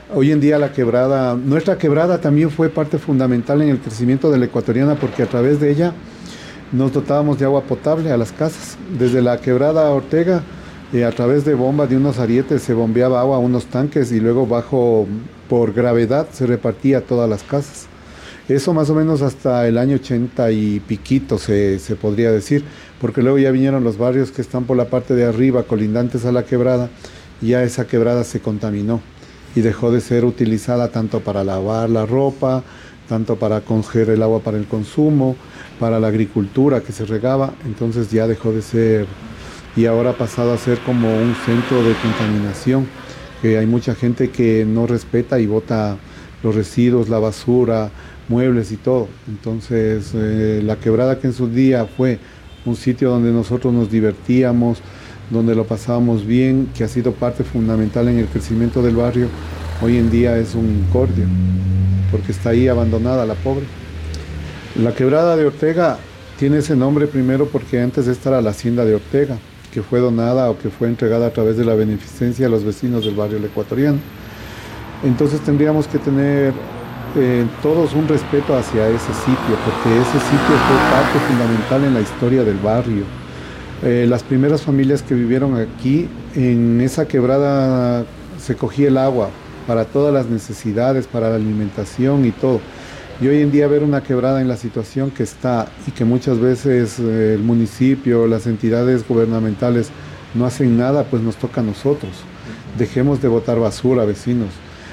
Hoy en día la quebrada, nuestra quebrada también fue parte fundamental en el crecimiento de la ecuatoriana porque a través de ella nos dotábamos de agua potable a las casas. Desde la quebrada Ortega, a través de bombas de unos arietes se bombeaba agua a unos tanques y luego bajo, por gravedad, se repartía a todas las casas. Eso más o menos hasta el año 80 y piquito se podría decir, porque luego ya vinieron los barrios que están por la parte de arriba, colindantes a la quebrada, y ya esa quebrada se contaminó y dejó de ser utilizada tanto para lavar la ropa, tanto para coger el agua para el consumo, para la agricultura que se regaba, entonces ya dejó de ser y ahora ha pasado a ser como un centro de contaminación, que hay mucha gente que no respeta y bota los residuos, la basura, muebles y todo. Entonces, la quebrada que en su día fue un sitio donde nosotros nos divertíamos, donde lo pasábamos bien, que ha sido parte fundamental en el crecimiento del barrio, hoy en día es un incordio, porque está ahí abandonada la pobre. La quebrada de Ortega tiene ese nombre primero porque antes esta era la hacienda de Ortega, que fue donada o que fue entregada a través de la beneficencia a los vecinos del barrio El Ecuatoriano. Entonces tendríamos que tener todos un respeto hacia ese sitio, porque ese sitio fue parte fundamental en la historia del barrio. Las primeras familias que vivieron aquí, en esa quebrada se cogía el agua para todas las necesidades, para la alimentación y todo. Y hoy en día ver una quebrada en la situación que está y que muchas veces el municipio, las entidades gubernamentales no hacen nada, pues nos toca a nosotros. Dejemos de botar basura, vecinos.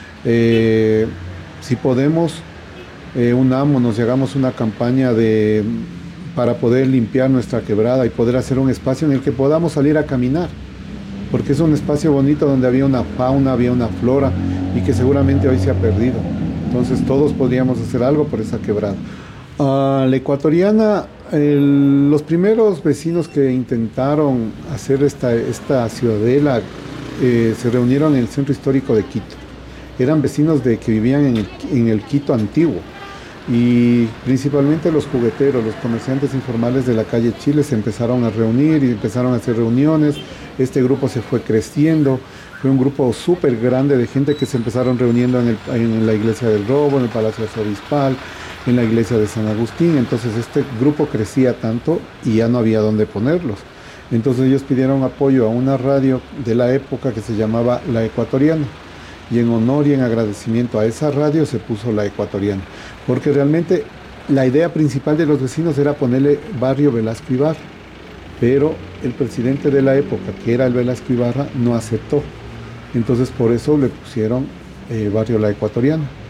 Si podemos, unámonos y hagamos una campaña para poder limpiar nuestra quebrada y poder hacer un espacio en el que podamos salir a caminar, porque es un espacio bonito donde había una fauna, había una flora y que seguramente hoy se ha perdido. Entonces todos podríamos hacer algo por esa quebrada. La ecuatoriana, los primeros vecinos que intentaron hacer esta ciudadela se reunieron en el centro histórico de Quito. Eran vecinos que vivían en el Quito antiguo y principalmente los jugueteros, los comerciantes informales de la calle Chile se empezaron a reunir y empezaron a hacer reuniones. Este grupo se fue creciendo, fue un grupo súper grande de gente que se empezaron reuniendo en la iglesia del Robo, en el Palacio Arzobispal, en la iglesia de San Agustín. Entonces este grupo crecía tanto y ya no había dónde ponerlos. Entonces ellos pidieron apoyo a una radio de la época que se llamaba La Ecuatoriana. Y en honor y en agradecimiento a esa radio se puso La Ecuatoriana. Porque realmente la idea principal de los vecinos era ponerle Barrio Velasco Ibarra. Pero el presidente de la época, que era el Velasco Ibarra, no aceptó. Entonces por eso le pusieron Barrio La Ecuatoriana.